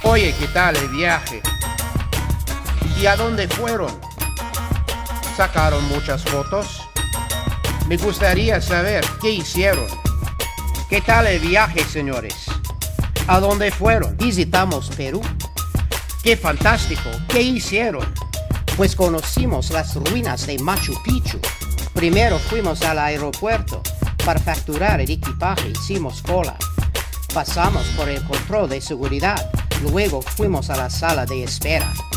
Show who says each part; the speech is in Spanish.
Speaker 1: Oye, ¿qué tal el viaje? ¿Y a dónde fueron? ¿Sacaron muchas fotos? Me gustaría saber qué hicieron. ¿Qué tal el viaje, señores? ¿A dónde fueron?
Speaker 2: Visitamos Perú,
Speaker 1: ¡Qué fantástico! ¿Qué hicieron?
Speaker 2: pues conocimos las ruinas de Machu Picchu. Primero fuimos al aeropuerto. Para facturar el equipaje hicimos cola. Pasamos por el control de seguridad. Luego fuimos a la sala de espera.